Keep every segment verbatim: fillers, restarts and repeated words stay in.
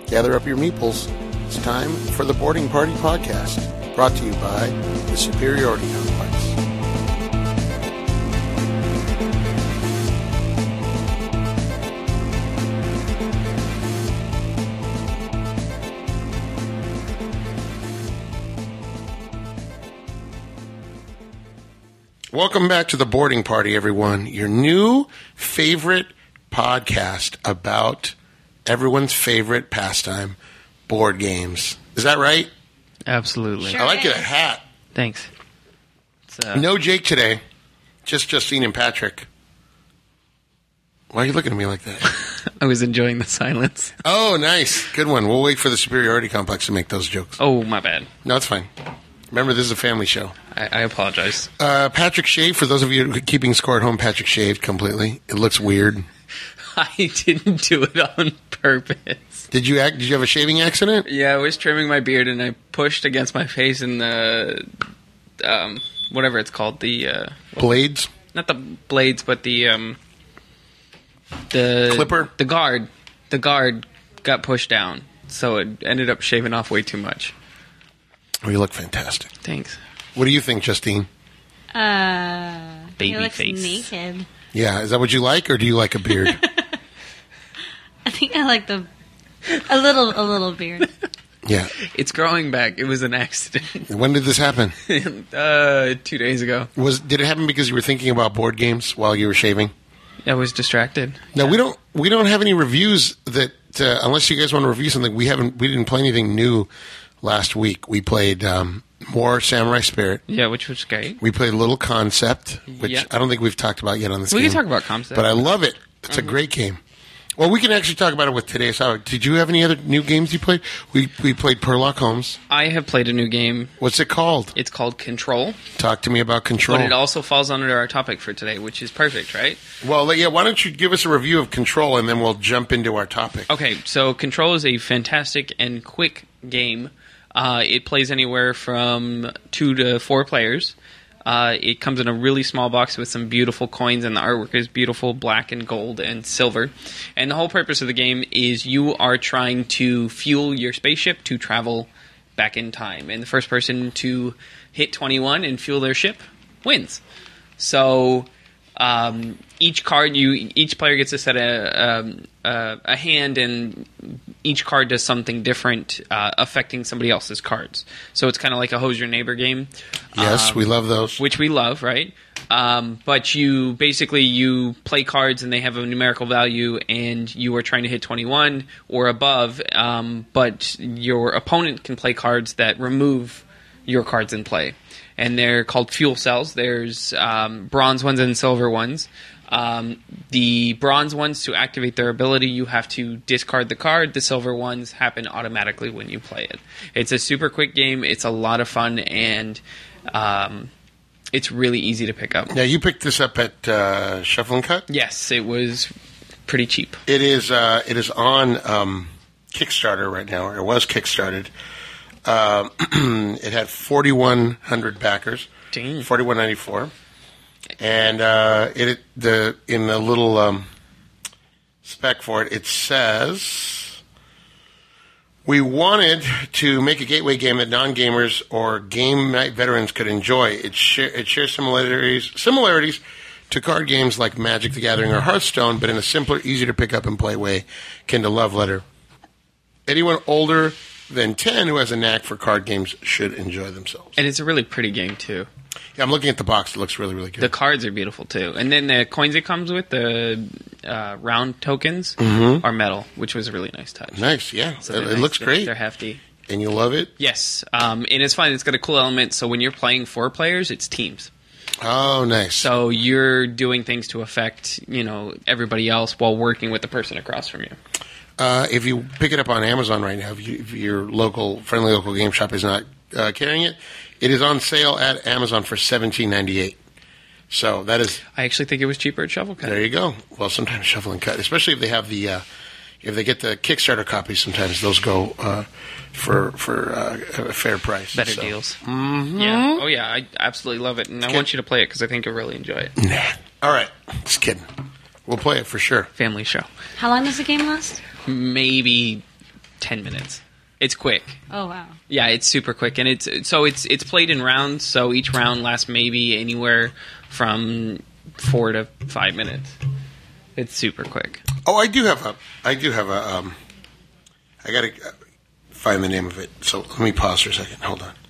gather up your meeples. It's time for the Boarding Party Podcast, brought to you by the Superiority Complex. Welcome back to the Boarding Party, everyone. Your new favorite podcast about everyone's favorite pastime, board games. Is that right? Absolutely. Sure I like is. your hat. Thanks. It's, uh, No Jake today. Just Justine and Patrick. Why are you looking at me like that? I was enjoying the silence. Oh, nice. Good one. We'll wait for the Superiority Complex to make those jokes. Oh, my bad. No, it's fine. Remember, this is a family show. I, I apologize. Uh, Patrick shaved. For those of you keeping score at home, Patrick shaved completely. It looks weird. I didn't do it on purpose. Did you act? Did you have a shaving accident? Yeah, I was trimming my beard and I pushed against my face in the, um, whatever it's called, the, uh, Blades? not the blades, but the, um, the Clipper? The guard. The guard got pushed down, so it ended up shaving off way too much. Oh, you look fantastic. Thanks. What do you think, Justine? Uh, Baby he looks face. naked. Yeah, is that what you like, or do you like a beard? I think I like the a little a little beard. Yeah. It's growing back. It was an accident. When did this happen? uh, two days ago. Was did it happen because you were thinking about board games while you were shaving? I was distracted. No, we don't. We don't have any reviews that uh, unless you guys want to review something. We haven't. We didn't play anything new last week. We played um, more Samurai Spirit. Yeah, which was great. We played Little Concept, which Yeah. I don't think we've talked about yet on this We game. can talk about Concept. But I love it. It's Mm-hmm. a great game. Well, we can actually talk about it with today's topic. Did you have any other new games you played? We we played Perlock Holmes. I have played a new game. What's it called? It's called Control, Talk to me about Control. but it also falls under our topic for today, which is perfect, right? Well, yeah, why don't you give us a review of Control, and then we'll jump into our topic. Okay, so Control is a fantastic and quick game. Uh, it plays anywhere from two to four players. Uh, it comes in a really small box with some beautiful coins, and the artwork is beautiful, black and gold and silver. And the whole purpose of the game is you are trying to fuel your spaceship to travel back in time. And the first person to hit twenty-one and fuel their ship wins. So um, each card, you each player gets to set a, um, uh, a hand, and each card does something different, uh, affecting somebody else's cards. So it's kind of like a Hose Your Neighbor game. Yes, Um, we love those. which we love, right? Um, but you basically you play cards and they have a numerical value, and you are trying to hit twenty-one or above. Um, but your opponent can play cards that remove your cards in play, and they're called fuel cells. There's um, bronze ones and silver ones. Um, the bronze ones, to activate their ability, you have to discard the card. The silver ones happen automatically when you play it. It's a super quick game. It's a lot of fun, and um, it's really easy to pick up. Now, you picked this up at uh, Shuffle and Cut? Yes, it was pretty cheap. It is uh, It is on um, Kickstarter right now, or it was Kickstarted. Uh, it had forty-one hundred backers, Dang. forty-one ninety-four, and uh, it the in the little um, spec for it, it says we wanted to make a gateway game that non-gamers or game night veterans could enjoy. It, share, it shares similarities similarities to card games like Magic the Gathering or Hearthstone, but in a simpler, easier to pick up and play way, akin to Love Letter. Anyone older than ten who has a knack for card games should enjoy themselves. And it's a really pretty game, too. Yeah, I'm looking at the box. It looks really, really good. The cards are beautiful, too. And then the coins it comes with, the uh, round tokens, are metal, which was a really nice touch. Nice, yeah. So it they're it nice. looks They're- great. They're hefty. And you love it? Yes, um, and it's fun. It's got a cool element. So when you're playing four players, it's teams. Oh, nice. So you're doing things to affect, you know, everybody else while working with the person across from you. Uh, if you pick it up on Amazon right now, if, you, if your local, friendly local game shop is not uh, carrying it, it is on sale at Amazon for seventeen ninety-eight. So that is, I actually think it was cheaper at Shovel Cut. there you go. Well, sometimes Shuffle and Cut, especially if they have the, uh, if they get the Kickstarter copies, sometimes those go uh, for for uh, a fair price. Better So- deals. Mm-hmm. Yeah. Oh, yeah. I absolutely love it. And I Okay. want you to play it because I think you'll really enjoy it. Nah. All right. Just kidding. We'll play it for sure. Family show. How long does the game last? Maybe ten minutes. It's quick. Oh wow. Yeah, it's super quick, and it's so it's it's played in rounds. So each round lasts maybe anywhere from four to five minutes. It's super quick. Oh, I do have a. I do have a. Um, I gotta find the name of it. So let me pause for a second. Hold on.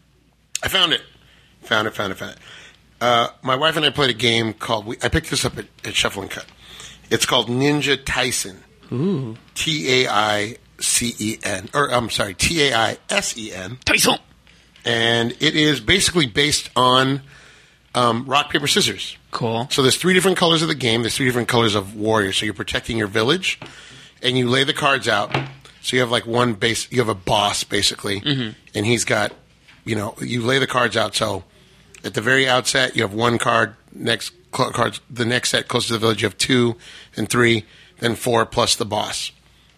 I found it. Found it. Found it. Found it. Uh, my wife and I played a game called. We, I picked this up at, at Shuffle and Cut. It's called Ninja Tyson. Ooh. T A I C E N, or I'm sorry, T A I S E N. Tyson. And it is basically based on um, rock, paper, scissors. Cool. So there's three different colors of the game. There's three different colors of warrior. So you're protecting your village, and you lay the cards out. So you have like one base. You have a boss basically, mm-hmm. and he's got, you know, you lay the cards out. So at the very outset, you have one card. Next cl- cards, the next set close to the village, you have two and three, then four plus the boss.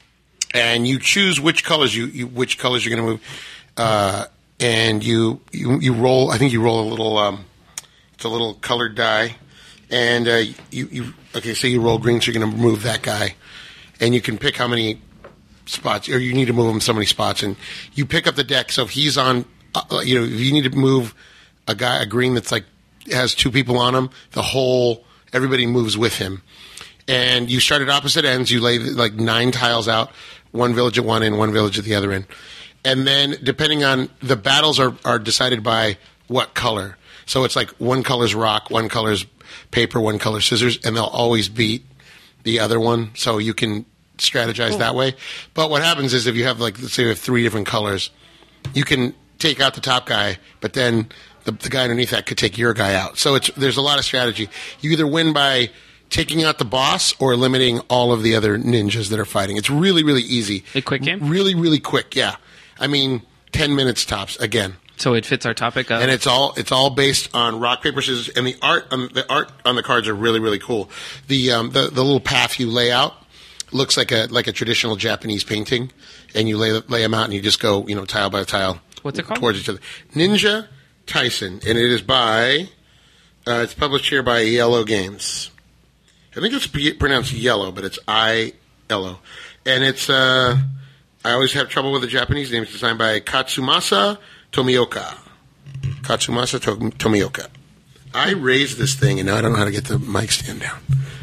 And you choose which colors you, you which colors you're going to move, uh, and you, you you roll. I think you roll a little. Um, it's a little colored die, and uh, you you okay. So you roll green, so you're going to move that guy, and you can pick how many spots, or you need to move him so many spots, and you pick up the deck. So if he's on, uh, you know, if you need to move a guy, a green that's like has two people on him, the whole everybody moves with him. And you start at opposite ends. You lay like nine tiles out, one village at one end, one village at the other end. And then depending on the battles are, are decided by what color. So it's like one color's rock, one color's paper, one color scissors, and they'll always beat the other one. So you can strategize cool. that way. But what happens is if you have like, let's say you have three different colors, you can take out the top guy, but then the, the guy underneath that could take your guy out. So it's there's a lot of strategy. You either win by taking out the boss or eliminating all of the other ninjas that are fighting. It's really, really easy. A quick game? Really, really quick, yeah. I mean, ten minutes tops, again. So it fits our topic of... And it's all it's all based on rock, paper, scissors, and the art on the art on the cards are really, really cool. The um, the, the little path you lay out looks like a like a traditional Japanese painting, and you lay lay them out and you just go, you know, tile by tile. What's it called? Towards each other. Ninja Tyson, and it is by... Uh, it's published here by Yellow Games. I think it's pronounced yellow, but it's I-Yellow. And it's, uh, I always have trouble with the Japanese name. It's designed by Katsumasa Tomioka. Katsumasa to- Tomioka. I raised this thing, and now I don't know how to get the mic stand down.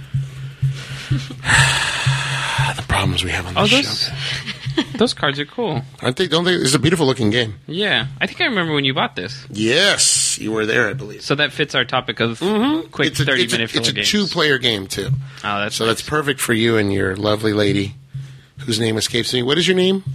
The problems we have on this oh, those, show. Those cards are cool. Aren't they? Don't they? It's a beautiful looking game. Yeah. I think I remember when you bought this. Yes. You were there, I believe. So that fits our topic of mm-hmm. quick it's a, thirty-minute it's a, filler It's a games. two-player game, too. Oh, that's So nice. that's perfect for you and your lovely lady, whose name escapes me. What is your name?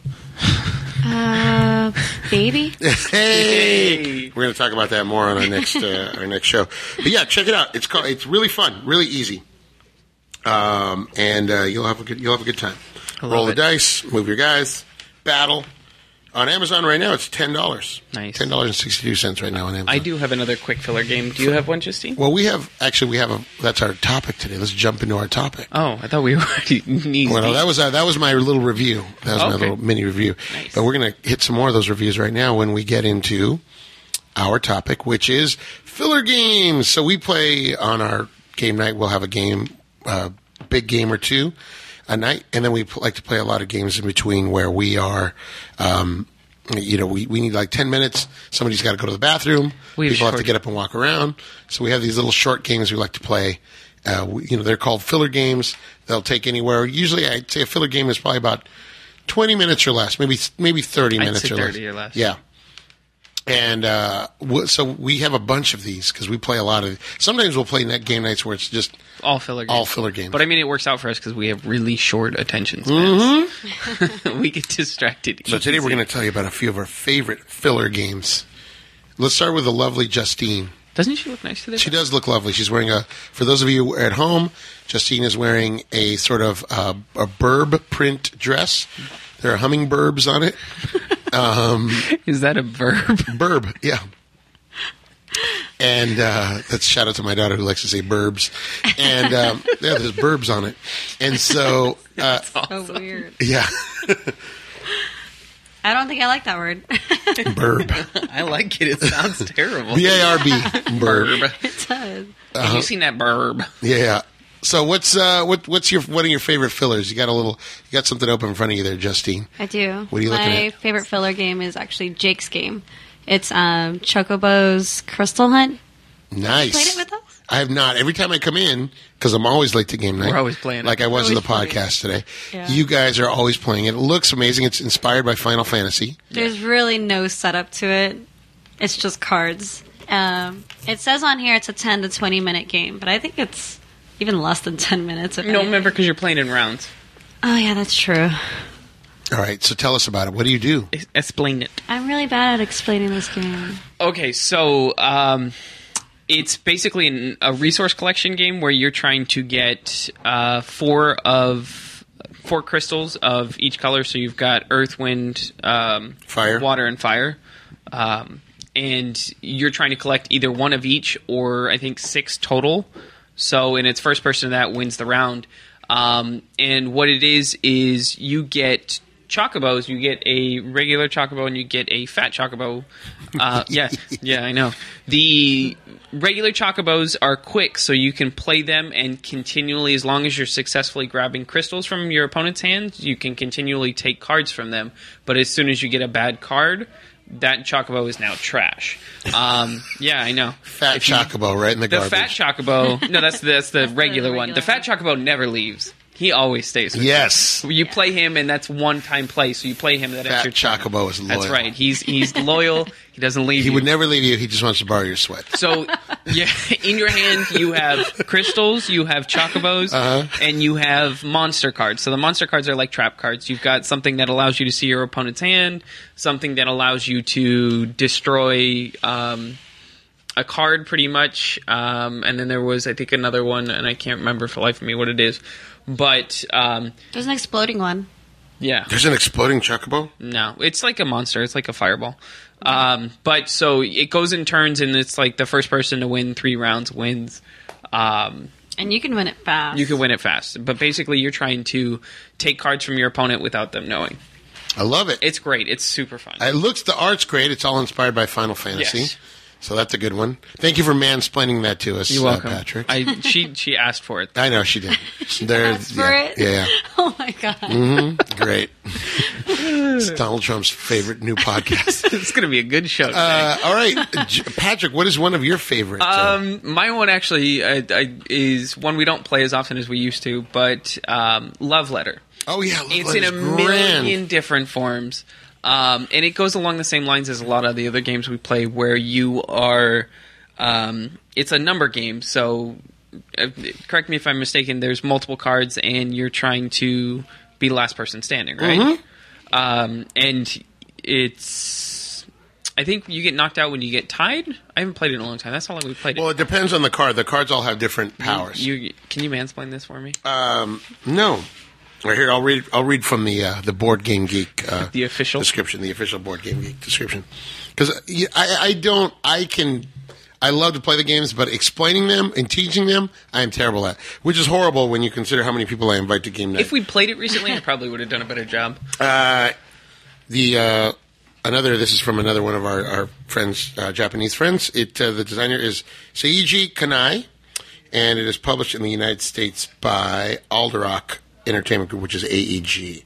Uh, baby. Hey, we're going to talk about that more on our next uh, our next show. But yeah, check it out. It's called. It's really fun, really easy, um, and uh, you'll have a good you'll have a good time. Roll the it. dice, move your guys, battle. On Amazon right now, it's ten dollars. Nice. Ten dollars and sixty-two cents right now on Amazon. I do have another quick filler game. Do you have one, Justine? Well, we have actually we have a. That's our topic today. Let's jump into our topic. Oh, I thought we already needed. Well, no, that was uh, that was my little review. That was Okay. my little mini review. Nice. But we're going to hit some more of those reviews right now when we get into our topic, which is filler games. So we play on our game night. We'll have a game, uh, big game or two a night, and then we pl- like to play a lot of games in between where we are. Um, you know, we, we need like ten minutes. Somebody's got to go to the bathroom. We have People have short- to get up and walk around. So we have these little short games we like to play. Uh, we, you know, they're called filler games. They'll take anywhere. Usually, I'd say a filler game is probably about twenty minutes or less, maybe maybe thirty I'd minutes say or, thirty less. or less. Yeah. And uh, w- so we have a bunch of these because we play a lot of. Sometimes we'll play net game nights where it's just all filler games. all filler games. But I mean, it works out for us because we have really short attention spans. Mm-hmm. We get distracted. So today we're going to tell you about a few of our favorite filler games. Let's start with the lovely Justine. Doesn't she look nice today? She does look lovely. She's wearing a. For those of you at home, Justine is wearing a sort of uh, a burb print dress. There are hummingbirbs on it. Um, Is that a verb? Burb, yeah. And uh, that's shout out to my daughter who likes to say burbs. And um, yeah, there's burbs on it. And so, uh, So weird. yeah, I don't think I like that word. burb, I like it. It sounds terrible. B A R B, burb. Burb. It does. Have you seen that burb? Yeah. So what's uh, what what's your one of your favorite fillers? You got a little, you got something open in front of you there, Justine. I do. What are you My looking at? My favorite filler game is actually Jake's game. It's um, Chocobo's Crystal Hunt. Nice. Played it with us? I have not. Every time I come in, because I'm always late to game night. We're always playing it. Like I was in the Always podcast today. Yeah. You guys are always playing it. It looks amazing. It's inspired by Final Fantasy. There's really no setup to it. It's just cards. Um, it says on here it's a ten to twenty minute game, but I think it's even less than ten minutes. If No, anything. remember, because you're playing in rounds. Oh, yeah, that's true. All right, so tell us about it. What do you do? Ex- Explain it. I'm really bad at explaining this game. Okay, so um, it's basically an, a resource collection game where you're trying to get uh, four of four crystals of each color. So you've got earth, wind, um, Fire. water, and fire. Um, and you're trying to collect either one of each, or I think six total. So, and it's first person that wins the round. Um, and what it is is you get chocobos. You get a regular chocobo and you get a fat chocobo. Uh, yeah, yeah, I know. The regular chocobos are quick, so you can play them and continually, as long as you're successfully grabbing crystals from your opponent's hands, you can continually take cards from them. But as soon as you get a bad card, that chocobo is now trash. Um, yeah, I know. Fat If you- chocobo, right in the, The garbage. fat chocobo. No, that's that's the regular one. The regular fat chocobo never leaves. He always stays. With Yes. you. You play him, and that's one time play. So you play him that Fat extra. time. chocobo is loyal. That's right. He's he's loyal. He doesn't leave. He you. would never leave you. He just wants to borrow your sweat. So, yeah, in your hand you have crystals, you have chocobos, Uh-huh. and you have monster cards. So the monster cards are like trap cards. You've got something that allows you to see your opponent's hand, something that allows you to destroy um, a card, pretty much. Um, and then there was, I think, another one, and I can't remember for the life of me what it is. But um, There's an exploding one. yeah. There's an exploding chocobo? No, it's like a monster. It's like a fireball. Um, but so it goes in turns, and it's like the first person to win three rounds wins. Um, And you can win it fast. you can win it fast. But basically, you're trying to take cards from your opponent without them knowing. I love it. It's great. It's super fun. It looks, the art's great. It's all inspired by Final Fantasy. Yes. So that's a good one. Thank you for mansplaining that to us, You're welcome, uh, Patrick. I, she she asked for it. I know she did. She There- asked for yeah, it? Yeah, yeah. Oh, my God. Mm-hmm. Great. It's Donald Trump's favorite new podcast. It's going to be a good show. Today. Uh, all right, J- Patrick, what is one of your favorite? uh, Um, my one actually uh, I, is one we don't play as often as we used to, but um, Love Letter. oh, yeah. Love It's in a Letter's grand. million different forms. Um, and it goes along the same lines as a lot of the other games we play, where you are. Um, it's a number game, so uh, correct me if I'm mistaken. There's multiple cards, and you're trying to be the last person standing, right? Mm-hmm. Um, and it's. I think you get knocked out when you get tied. I haven't played it in a long time. That's how long we played it. Well, it depends on the card. The cards all have different powers. You, can you mansplain this for me? Um, no. Right here, I'll read. I'll read from the uh, the Board Game Geek uh, The official? description, the official Board Game Geek description. Because I, I don't. I can. I love to play the games, but explaining them and teaching them, I am terrible at. Which is horrible when you consider how many people I invite to game night. If we played it recently, I probably would have done a better job. Uh, the uh, another. This is from another one of our, our friends, uh, Japanese friends. It uh, the designer is Seiji Kanai, and it is published in the United States by Alderock Entertainment Group, which is A E G.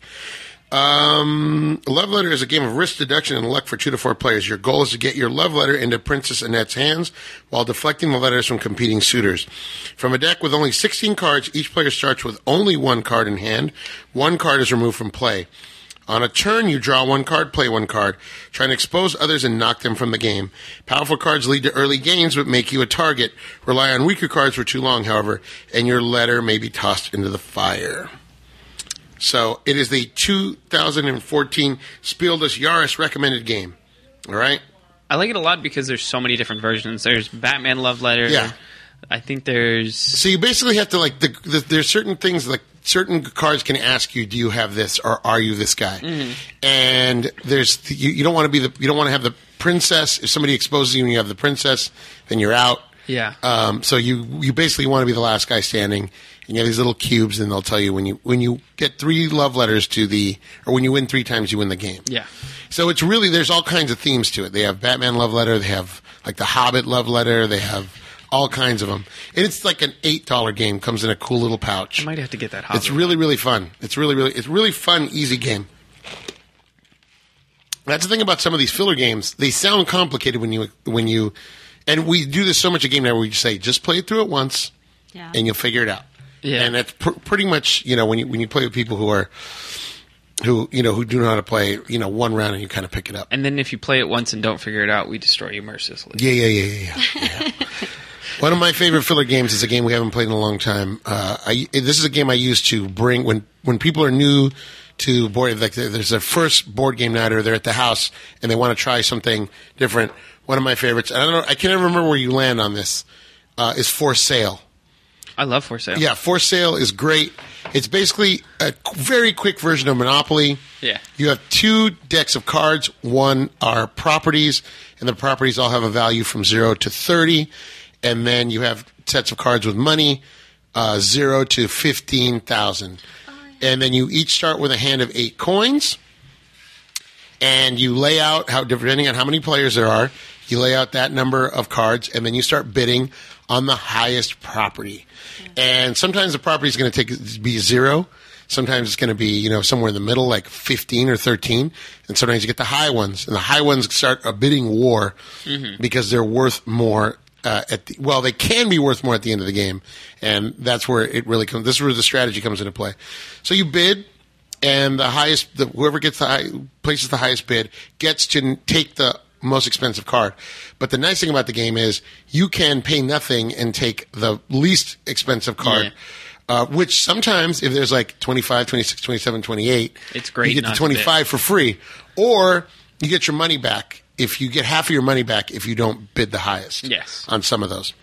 Um, Love Letter is a game of risk, deduction, and luck for two to four players. Your goal is to get your love letter into Princess Annette's hands while deflecting the letters from competing suitors. From a deck with only sixteen cards, each player starts with only one card in hand. One card is removed from play. On a turn, you draw one card, play one card, trying to expose others and knock them from the game. Powerful cards lead to early gains, but make you a target. Rely on weaker cards for too long, however, and your letter may be tossed into the fire. So it is the two thousand fourteen Spiel des Jahres recommended game. All right? I like it a lot because there's so many different versions. There's Batman Love Letter. Yeah. I think there's. So you basically have to, like, the, the, there's certain things, like, certain cards can ask you, do you have this or are you this guy? Mm-hmm. And there's, you, you don't want to be the, you don't want to have the princess. If somebody exposes you and you have the princess, then you're out. Yeah. Um, so you, you basically want to be the last guy standing. And you have these little cubes, and they'll tell you when you when you get three love letters to the, or when you win three times, you win the game. Yeah. So it's really, there's all kinds of themes to it. They have Batman love letter. They have like the Hobbit love letter. They have all kinds of them. And it's like an eight dollar game. Comes in a cool little pouch. I might have to get that hobby. It's really, really fun. It's really, really, it's really fun, easy game. That's the thing about some of these filler games. They sound complicated when you, when you, and we do this so much a game now where we say, just play it through it once Yeah. and you'll figure it out. Yeah. And that's pr- pretty much, you know, when you, when you play with people who are, who, you know, who do know how to play, you know, one round and you kind of pick it up. And then if you play it once and don't figure it out, we destroy you mercilessly. Yeah, yeah, yeah, yeah, yeah. yeah. One of my favorite filler games is a game we haven't played in a long time. Uh, I, this is a game I used to bring when, when people are new to board, like there's their first board game night or they're at the house and they want to try something different. One of my favorites, I don't know, I can't ever remember where you land on this, uh, is For Sale. I love For Sale. Yeah, For Sale is great. It's basically a qu- very quick version of Monopoly. Yeah. You have two decks of cards. One are properties, and the properties all have a value from zero to thirty. And then you have sets of cards with money, uh, zero to fifteen thousand. Oh, yeah. And then you each start with a hand of eight coins. And you lay out, how depending on how many players there are, you lay out that number of cards, and then you start bidding on the highest property. And sometimes the property is going to take be zero. Sometimes it's going to be, you know, somewhere in the middle, like fifteen or thirteen. And sometimes you get the high ones. And the high ones start a bidding war mm-hmm. because they're worth more uh, at the, well, they can be worth more at the end of the game. And that's where it really comes. This is where the strategy comes into play. So you bid, and the highest, the, whoever gets the high, places the highest bid gets to take the most expensive card. But the nice thing about the game is you can pay nothing and take the least expensive card, yeah. uh, which sometimes if there's like twenty-five, twenty-six, twenty-seven, twenty-eight, it's great. You get the twenty-five for free, or you get your money back if you get half of your money back if you don't bid the highest. Yes. On some of those.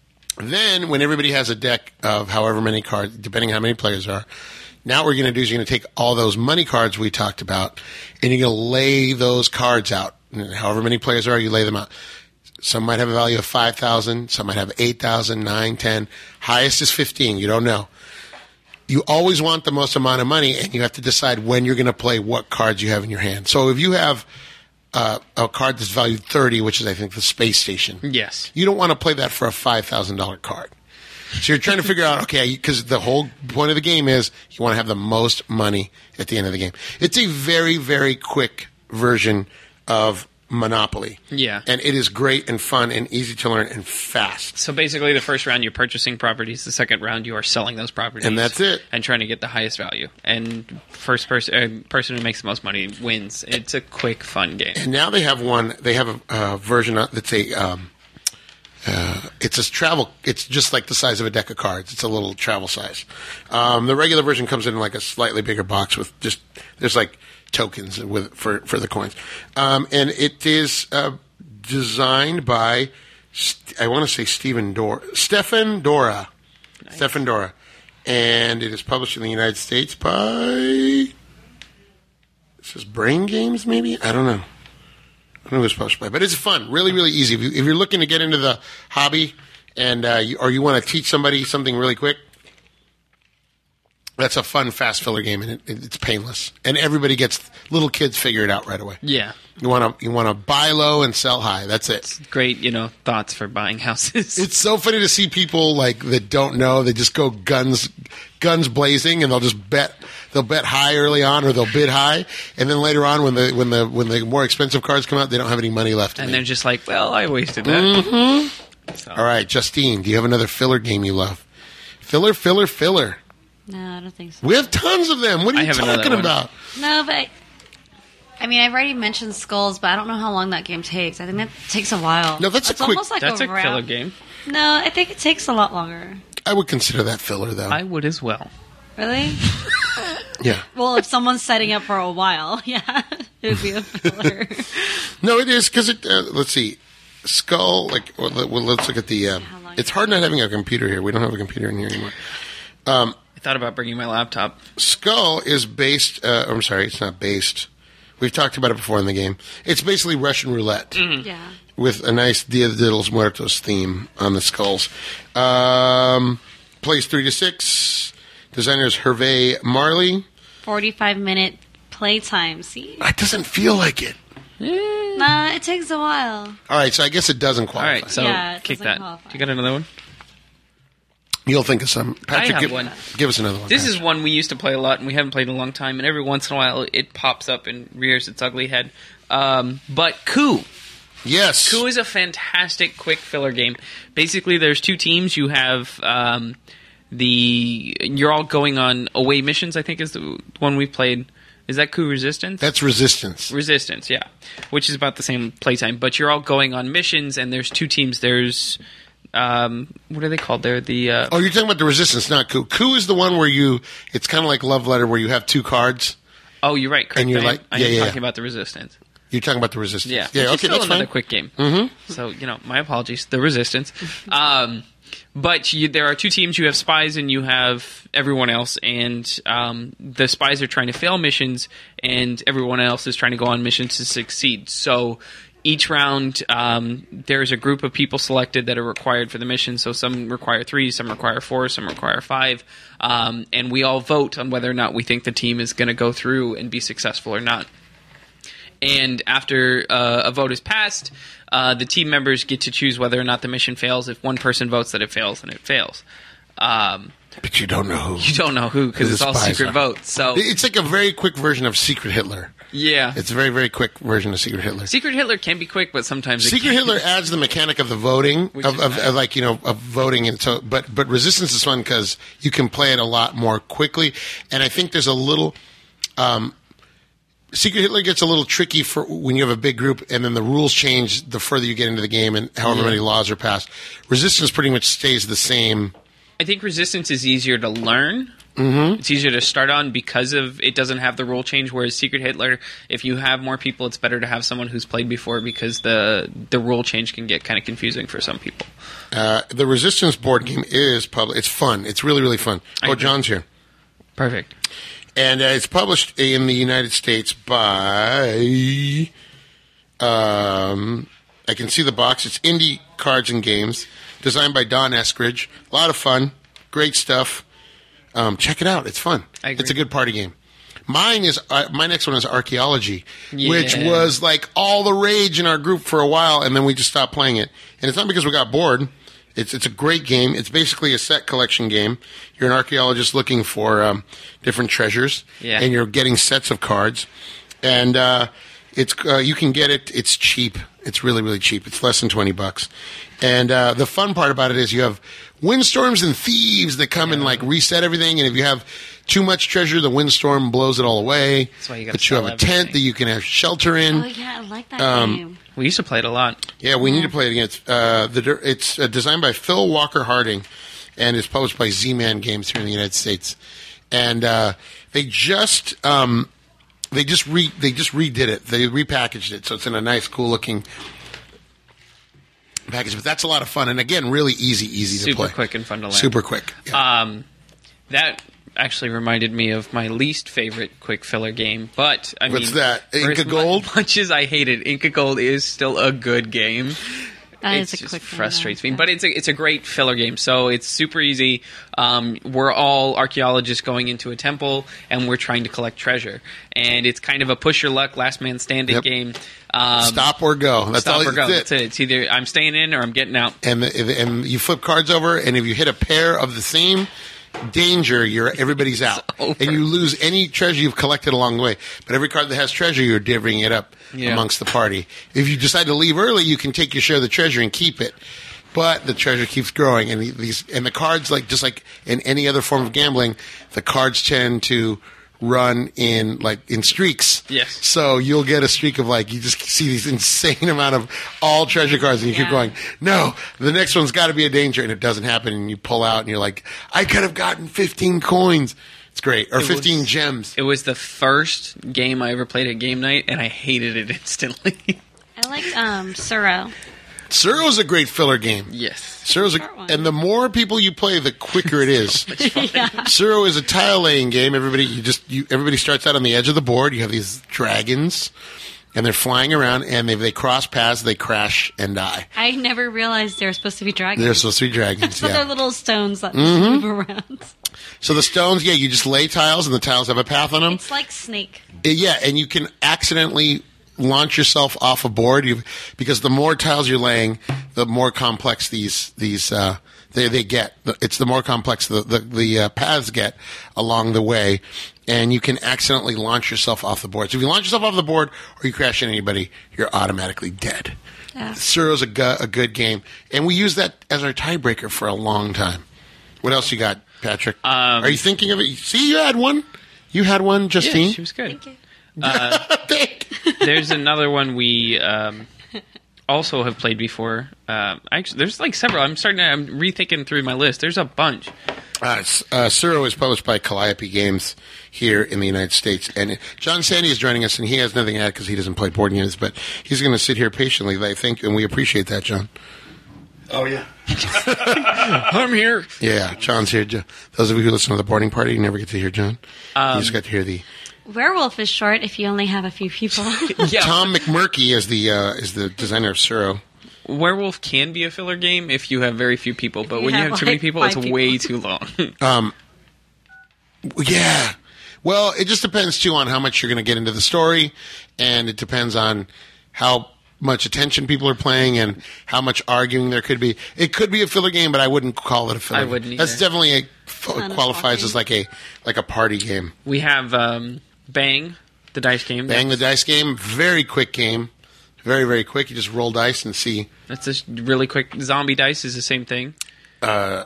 Then when everybody has a deck of however many cards, depending on how many players are, now what we're going to do is you're going to take all those money cards we talked about, and you're going to lay those cards out. And however many players there are, you lay them out. Some might have a value of five thousand. Some might have eight thousand, nine, ten. Highest is fifteen. You don't know. You always want the most amount of money, and you have to decide when you're going to play what cards you have in your hand. So if you have uh, a card that's valued thirty, which is, I think, the space station. Yes. You don't want to play that for a five thousand dollars card. So you're trying to figure out, okay, because the whole point of the game is you want to have the most money at the end of the game. It's a very, very quick version of Monopoly. Yeah. And it is great and fun and easy to learn and fast. So basically the first round you're purchasing properties, the second round you are selling those properties. And that's it. And trying to get the highest value. And first person uh, person who makes the most money wins. It's a quick, fun game. And now they have one, they have a uh, version of, that's a, um, uh, it's a travel, it's just like the size of a deck of cards. It's a little travel size. Um, the regular version comes in like a slightly bigger box with just, there's like tokens with for, for the coins. Um, and it is uh, designed by, I want to say Stephen Dora, Stefan Dora. Nice. Stefan Dora. And it is published in the United States by, it says Brain Games maybe? I don't know. I don't know who it's published by, but it's fun. Really, really easy. If, you, if you're looking to get into the hobby and uh, you, or you want to teach somebody something really quick, that's a fun, fast filler game, and it, it, it's painless. And everybody gets, little kids figure it out right away. Yeah. You want to you want to buy low and sell high. That's it. It's great, you know, thoughts for buying houses. It's so funny to see people like that don't know. They just go guns guns blazing, and they'll just bet. They'll bet high early on, or they'll bid high, and then later on, when the when the when the more expensive cards come out, they don't have any money left. And they're just like, "Well, I wasted that." Mm-hmm. So. All right, Justine, do you have another filler game you love? Filler, filler, filler. No, I don't think so. We have tons of them. What are I you talking about? No, but I, I mean, I've already mentioned Skulls, but I don't know how long that game takes. I think that takes a while. No, that's it's a quick. Almost like that's a, a killer game. No, I think it takes a lot longer. I would consider that filler, though. I would as well. Really? Yeah. Well, if someone's setting up for a while, yeah, it would be a filler. No, it is because it. Uh, let's see, Skull. Like, well, let's look at the. Uh, it's hard not having a computer here. We don't have a computer in here anymore. Um, I thought about bringing my laptop. Skull is based. Uh, I'm sorry, it's not based. We've talked about it before in the game. It's basically Russian roulette. Mm-hmm. Yeah. With a nice Dia de los Muertos theme on the skulls. Um, plays three to six. Designer is Hervé Marley. forty-five minute playtime. See? It doesn't feel like it. Nah, it takes a while. All right, so I guess it doesn't All qualify. right, so Yeah, it kick doesn't that. qualify. You got another one? You'll think of some. Patrick, have give, one. give us another one. This is Patrick. one we used to play a lot, and we haven't played in a long time. And every once in a while, it pops up and rears its ugly head. Um, but Coup. Yes. Coup is a fantastic quick filler game. Basically, there's two teams. You have um, the you're all going on away missions. I think is the one we played. Is that Coup Resistance? That's Resistance. Resistance, yeah, which is about the same playtime. But you're all going on missions, and there's two teams. There's um, what are they called? They're the uh, Oh, you're talking about the Resistance, not Coup. Coup is the one where you, it's kind of like Love Letter where you have two cards. oh, you're right. Correct. And you're I, like- I yeah, am yeah, talking yeah. about the Resistance. You're talking about the Resistance. Yeah, Yeah, which is okay, still that's another fine. quick game. Mm-hmm. So you know, my apologies. The Resistance, um, but you, there are two teams. You have spies and you have everyone else, and um, the spies are trying to fail missions, and everyone else is trying to go on missions to succeed. So each round, um, there's a group of people selected that are required for the mission. So some require three, some require four, some require five, um, and we all vote on whether or not we think the team is going to go through and be successful or not. And after uh, a vote is passed, uh, the team members get to choose whether or not the mission fails. If one person votes that it fails, then it fails. Um, But you don't know who. you don't know who because Who the it's all spies secret are. votes. So It's like a very quick version of Secret Hitler. yeah, It's a very, very quick version of Secret Hitler. Secret Hitler can be quick, but sometimes it Secret can. Hitler adds the mechanic of the voting, Which of, is of, nice. of like, you know, of voting. And so, but, but Resistance is fun because you can play it a lot more quickly. And I think there's a little, um, Secret Hitler gets a little tricky for when you have a big group and then the rules change the further you get into the game and however Yeah. many laws are passed. Resistance pretty much stays the same. I think Resistance is easier to learn. Mm-hmm. It's easier to start on because of it doesn't have the rule change. Whereas Secret Hitler, if you have more people, it's better to have someone who's played before because the the rule change can get kind of confusing for some people. Uh, the Resistance board game is public. It's fun. It's really, really fun. I Oh, agree. John's here. Perfect. And uh, it's published in the United States by, um, I can see the box. It's Indie Cards and Games, designed by Don Eskridge. A lot of fun. Great stuff. Um, check it out. It's fun. I agree. It's a good party game. Mine is, uh, my next one is Archaeology, Yeah. which was like all the rage in our group for a while, and then we just stopped playing it. And it's not because we got bored. It's it's a great game. It's basically a set collection game. You're an archaeologist looking for um, different treasures, Yeah. and you're getting sets of cards. And uh, it's uh, you can get it. It's cheap. It's really really cheap. It's less than twenty bucks. And uh, the fun part about it is you have windstorms and thieves that come and like reset everything. And if you have too much treasure, the windstorm blows it all away. That's why you gotta but you have sell a tent everything. that you can have shelter in. Oh yeah, I like that Um, game. We used to play it a lot. Yeah, we need to play it again. It's, uh, the, it's uh, designed by Phil Walker Harding, and it's published by Z-Man Games here in the United States. And uh, they just um, they just re they just redid it. They repackaged it, so it's in a nice, cool looking package. But that's a lot of fun, and again, really easy, easy to Super play. quick and fun to learn. Super quick. Yeah. Um, that actually reminded me of my least favorite quick filler game. But I What's mean, that? for Inca as mu- Gold? Much as I hate it, Inca Gold is still a good game. That it is a just quick game, frustrates though. me, but it's a it's a great filler game. So it's super easy. Um, we're all archaeologists going into a temple, and we're trying to collect treasure. And it's kind of a push your luck, last man standing Yep. game. Um, Stop or go. That's stop all. or go. That's That's it. It's either I'm staying in or I'm getting out. and the, and you flip cards over, and if you hit a pair of the same danger, you're everybody's out, over. and you lose any treasure you've collected along the way. But every card that has treasure, you're divvying it up Yeah. amongst the party. If you decide to leave early, you can take your share of the treasure and keep it. But the treasure keeps growing, and these and the cards, like just like in any other form of gambling, the cards tend to run in like in streaks. Yes. So you'll get a streak of like you just see these insane amount of all treasure cards, and you keep Yeah. going, no, the next one's got to be a danger, and it doesn't happen, and you pull out, and you're like, I could have gotten fifteen coins. It's great, or It fifteen was- gems. It was the first game I ever played at game night, and I hated it instantly. I liked um, Suro. Suro's a great filler game. Yes. Suro's a, Short one. and the more people you play, the quicker it is. Suro is a tile laying game. Everybody, you just you, everybody starts out on the edge of the board. You have these dragons, and they're flying around, and if they cross paths, they crash and die. I never realized they were supposed to be dragons. They're supposed to be dragons. but they're Yeah. Mm-hmm. little stones that move around. So the stones, yeah, you just lay tiles, and the tiles have a path on them. It's like Snake. Uh, Yeah, and you can accidentally launch yourself off a board, you because the more tiles you're laying, the more complex these these uh, they they get. It's the more complex the the, the uh, paths get along the way, and you can accidentally launch yourself off the board. So if you launch yourself off the board or you crash into anybody, you're automatically dead. Yeah. Suro's a, gu- a good game, and we use that as our tiebreaker for a long time. What else you got, Patrick? Um, Are you thinking of it? See, you had one. You had one, Justine. Yeah, she was good. Thank you. Thank- There's another one we um, also have played before. Um, actually, there's like several. I'm starting to. I'm rethinking through my list. There's a bunch. Uh, s- uh, Suro is published by Calliope Games here in the United States. And John Sandy is joining us, and he has nothing to add because he doesn't play board games, but he's going to sit here patiently, I think, and we appreciate that, John. Oh, yeah. I'm here. Yeah, John's here. Jo- Those of you who listen to the boarding party, you never get to hear John. Um, you just got to hear the... Werewolf is short if you only have a few people. Yeah, Tom McMurky is the uh, is the designer of Suro. Werewolf can be a filler game if you have very few people, but you when you have, have too many like, people, five it's people. way too long. Um, yeah. Well, it just depends, too, on how much you're going to get into the story, and it depends on how much attention people are playing and how much arguing there could be. It could be a filler game, but I wouldn't call it a filler I game. wouldn't That's either. definitely a, not a qualifies talking. as like a like a party game. We have um, Bang, the dice game. Bang the Dice game, very quick game. Very, very quick. You just roll dice and see. That's just really quick. Zombie dice is the same thing. Uh,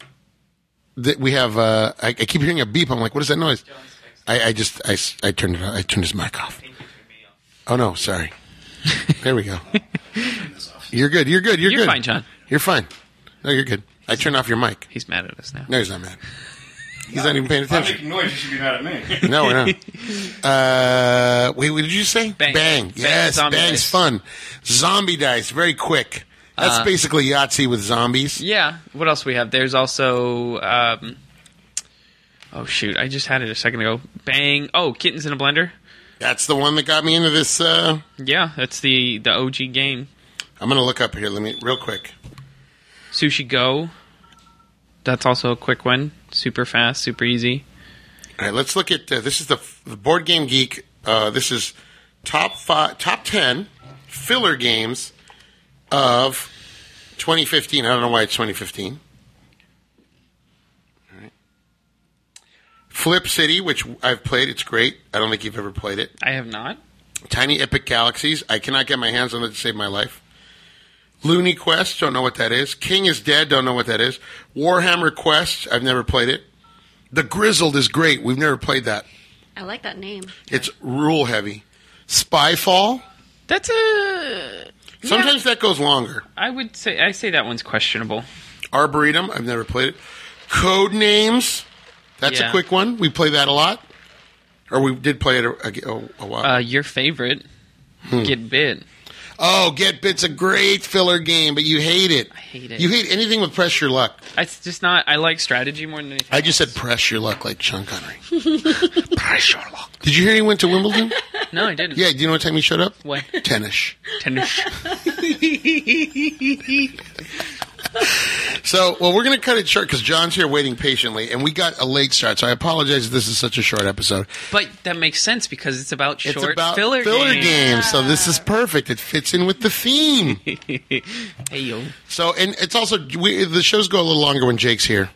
th- we have, uh, I, I keep hearing a beep. I'm like, what is that noise? I, I just, I, s- I turned it I turned his mic off. Oh, no, sorry. There we go. You're good. You're good. You're, You're good. fine, John. You're fine. No, you're good. I turned off your mic. He's mad at us now. No, he's not mad. He's not even paying If I'm attention. making noise, you should be mad at me. No, we're not. Uh, wait, what did you say? Bang. Bang. Bang, Yes, zombie Bang's dice. fun. Zombie dice, very quick. That's Uh, basically Yahtzee with zombies. Yeah. What else we have? There's also. Um, oh shoot! I just had it a second ago. Bang! Oh, Kittens in a Blender. That's the one that got me into this. Uh, Yeah, that's the the O G game. I'm going to look up here. Let me, real quick. Sushi Go. That's also a quick one. Super fast, super easy. All right, let's look at uh, this. Is the, the Board Game Geek. Uh, this is top five, top ten filler games of twenty fifteen. I don't know why it's twenty fifteen. All right. Flip City, which I've played. It's great. I don't think you've ever played it. I have not. Tiny Epic Galaxies. I cannot get my hands on it to save my life. Looney Quest. Don't know what that is. King is Dead. Don't know what that is. Warhammer Quest. I've never played it. The Grizzled is great. We've never played that. I like that name. It's rule heavy. Spyfall. That's a. Sometimes that goes longer. I would say I say that one's questionable. Arboretum. I've never played it. Code Names. That's Yeah. a quick one. We play that a lot. Or we did play it a, a, a while. Uh, your favorite, Hmm. Get Bit. oh, Get Bit's a great filler game, but you hate it. I hate it. You hate anything with press your luck. It's just not. I like strategy more than anything. I just else. said press your luck like Sean Connery. Press your luck. Did you hear he went to Wimbledon? No, I didn't. Yeah, do you know what time he showed up? What? Tennis. Tennis. So, well, we're going to cut it short because John's here waiting patiently, and we got a late start, so I apologize if this is such a short episode. But that makes sense because it's about short It's about filler, games. games. So this is perfect. It fits in with the theme. Hey yo. So, and it's also, we, the shows go a little longer when Jake's here.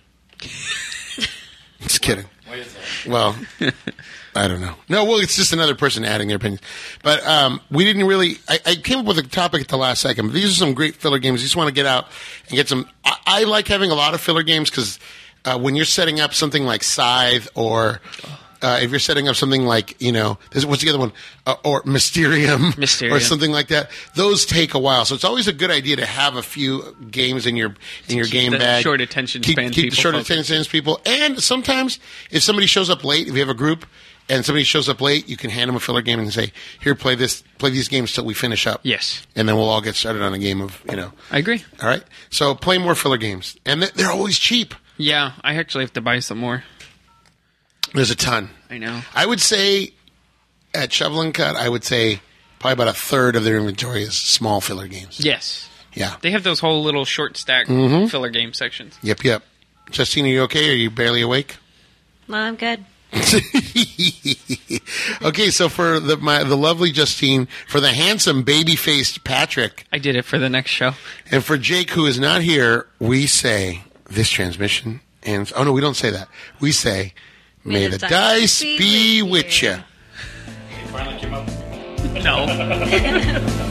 Just kidding. Why is that? Well, I don't know. No, well, it's just another person adding their opinions. But um, we didn't really. I, I came up with a topic at the last second. But these are some great filler games. You just want to get out and get some. I, I like having a lot of filler games because uh, when you're setting up something like Scythe or. Uh, if you're setting up something like, you know, this, what's the other one? Uh, or Mysterium. Mysterium. Or something like that. Those take a while. So it's always a good idea to have a few games in your in your keep game the bag. short attention keep, span Keep people the short focused. attention span people. And sometimes if somebody shows up late, if you have a group and somebody shows up late, you can hand them a filler game and say, here, play this, play these games till we finish up. Yes. And then we'll all get started on a game of, you know. I agree. All right? So play more filler games. And they're- they're always cheap. Yeah, I actually have to buy some more. There's a ton. I know. I would say at Shovel and Cut, I would say probably about a third of their inventory is small filler games. Yes. Yeah. They have those whole little short stack Mm-hmm. filler game sections. Yep, yep. Justine, are you okay? Are you barely awake? No, I'm good. Okay, so for the my, the lovely Justine, for the handsome baby-faced Patrick, I did it for the next show. and for Jake, who is not here, we say this transmission ends. Oh no, we don't say that. We say, "May, the, dice be with you." He finally came up. No.